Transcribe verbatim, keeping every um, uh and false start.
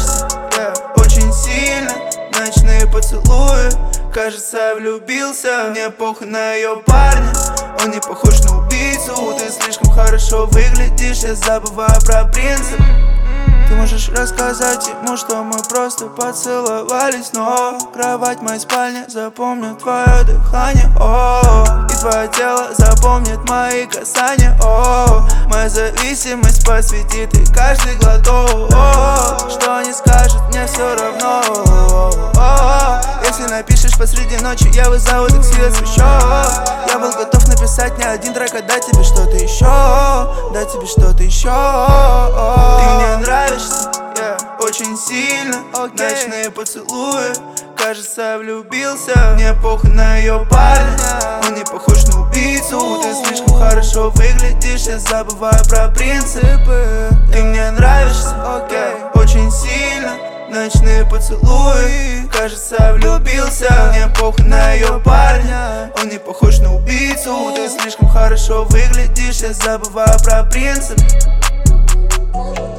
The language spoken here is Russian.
нравишься, yeah, очень сильно. Ночные поцелуи, кажется, я влюбился. Мне похуй на ее парня, он не похож на убийцу. Ты слишком хорошо выглядишь, я забываю про принцип. Ты можешь рассказать ему, что мы просто поцеловались, но кровать моей спальни запомнит твое дыхание, о, и твое тело запомнит мои касания, о, моя зависимость посвятит и каждый глоток, о, что не скажет, мне все равно, о, если напишешь посреди ночи, я вызову такси, освещу. Я был готов написать не один трек, а дать тебе что-то еще, дать тебе что-то еще. Ты мне нравишься, yeah, очень сильно, okay. Ночные поцелуи, кажется, я влюбился. Мне похуй на ее парня, он не похож на убийцу. Ты слишком хорошо выглядишь, я забываю про принципы. Ты мне нравишься, okay, очень сильно. Ночные поцелуи, кажется, я влюбился. Мне похуй на ее парня, он не похож на убийцу. Ты слишком хорошо выглядишь, я забываю про принцип.